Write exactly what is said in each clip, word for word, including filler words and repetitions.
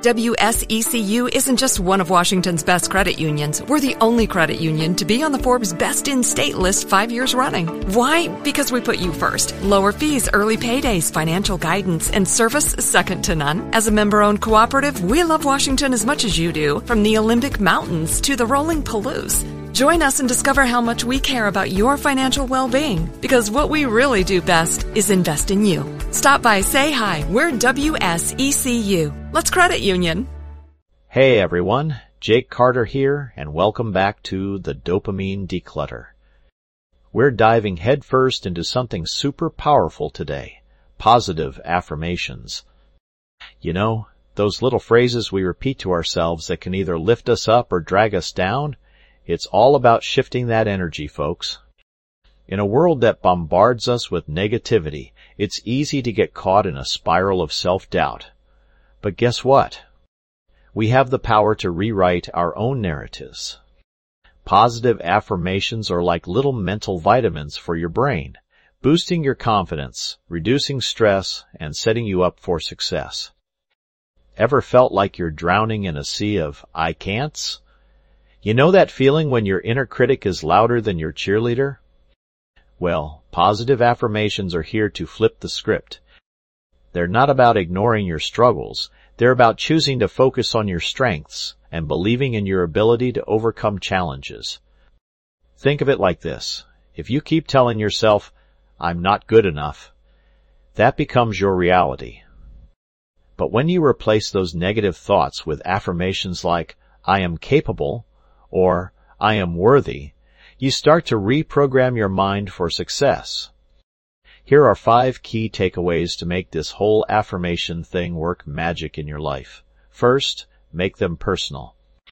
W S E C U isn't just one of Washington's best credit unions. We're the only credit union to be on the Forbes Best in State list five years running. Why? Because we put you first. Lower fees, early paydays, financial guidance, and service second to none. As a member-owned cooperative, we love Washington as much as you do, from the Olympic Mountains to the rolling Palouse. Join us and discover how much we care about your financial well-being, because what we really do best is invest in you. Stop by, say hi. We're W S E C U. Let's credit union. Hey everyone, Jake Carter here, and welcome back to the Dopamine Declutter. We're diving headfirst into something super powerful today, positive affirmations. You know, those little phrases we repeat to ourselves that can either lift us up or drag us down. It's all about shifting that energy, folks. In a world that bombards us with negativity, it's easy to get caught in a spiral of self-doubt. But guess what? We have the power to rewrite our own narratives. Positive affirmations are like little mental vitamins for your brain, boosting your confidence, reducing stress, and setting you up for success. Ever felt like you're drowning in a sea of I can'ts? You know that feeling when your inner critic is louder than your cheerleader? Well, positive affirmations are here to flip the script. They're not about ignoring your struggles. They're about choosing to focus on your strengths and believing in your ability to overcome challenges. Think of it like this. If you keep telling yourself, I'm not good enough, that becomes your reality. But when you replace those negative thoughts with affirmations like, I am capable, or I am worthy, you start to reprogram your mind for success. Here are five key takeaways to make this whole affirmation thing work magic in your life. First, make them personal.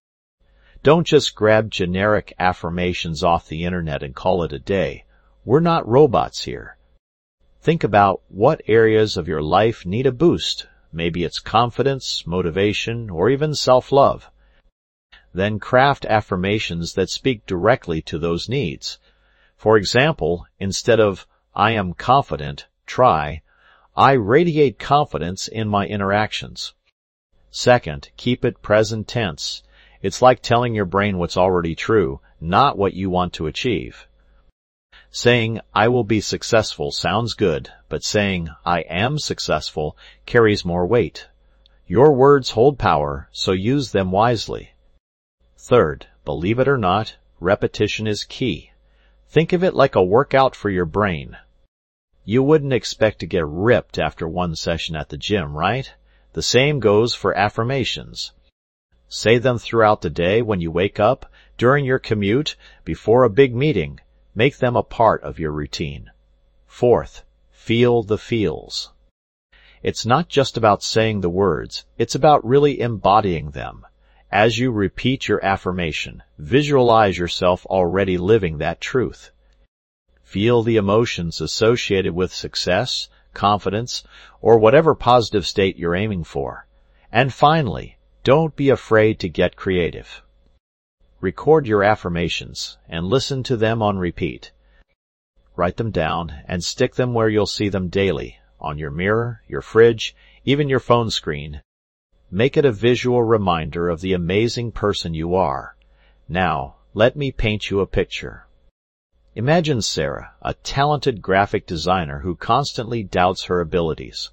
Don't just grab generic affirmations off the internet and call it a day. We're not robots here. Think about what areas of your life need a boost. Maybe it's confidence, motivation, or even self-love. Then craft affirmations that speak directly to those needs. For example, instead of, I am confident, try, I radiate confidence in my interactions. Second, keep it present tense. It's like telling your brain what's already true, not what you want to achieve. Saying, I will be successful sounds good, but saying, I am successful carries more weight. Your words hold power, so use them wisely. Third, believe it or not, repetition is key. Think of it like a workout for your brain. You wouldn't expect to get ripped after one session at the gym, right? The same goes for affirmations. Say them throughout the day when you wake up, during your commute, before a big meeting. Make them a part of your routine. Fourth, feel the feels. It's not just about saying the words, it's about really embodying them. As you repeat your affirmation, visualize yourself already living that truth. Feel the emotions associated with success, confidence, or whatever positive state you're aiming for. And finally, don't be afraid to get creative. Record your affirmations and listen to them on repeat. Write them down and stick them where you'll see them daily, on your mirror, your fridge, even your phone screen. Make it a visual reminder of the amazing person you are. Now, let me paint you a picture. Imagine Sarah, a talented graphic designer who constantly doubts her abilities.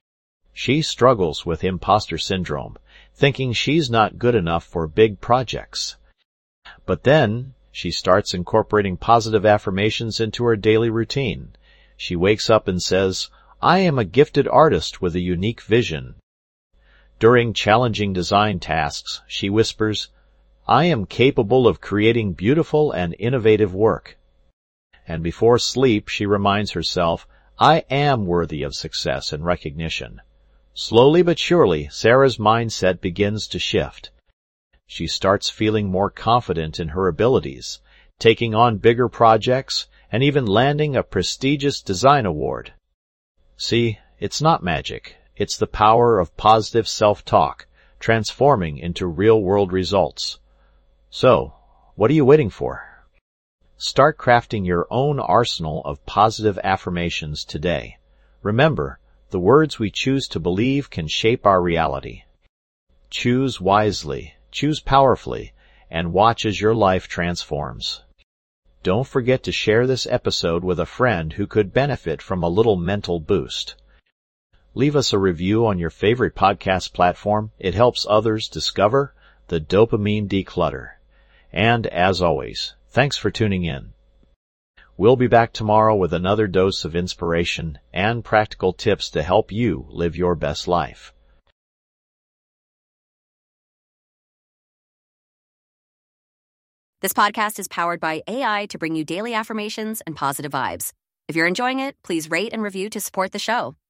She struggles with imposter syndrome, thinking she's not good enough for big projects. But then, she starts incorporating positive affirmations into her daily routine. She wakes up and says, I am a gifted artist with a unique vision. During challenging design tasks, she whispers, I am capable of creating beautiful and innovative work. And before sleep, she reminds herself, I am worthy of success and recognition. Slowly but surely, Sarah's mindset begins to shift. She starts feeling more confident in her abilities, taking on bigger projects, and even landing a prestigious design award. See, it's not magic. It's the power of positive self-talk, transforming into real-world results. So, what are you waiting for? Start crafting your own arsenal of positive affirmations today. Remember, the words we choose to believe can shape our reality. Choose wisely, choose powerfully, and watch as your life transforms. Don't forget to share this episode with a friend who could benefit from a little mental boost. Leave us a review on your favorite podcast platform. It helps others discover the Dopamine Declutter. And as always, thanks for tuning in. We'll be back tomorrow with another dose of inspiration and practical tips to help you live your best life. This podcast is powered by A I to bring you daily affirmations and positive vibes. If you're enjoying it, please rate and review to support the show.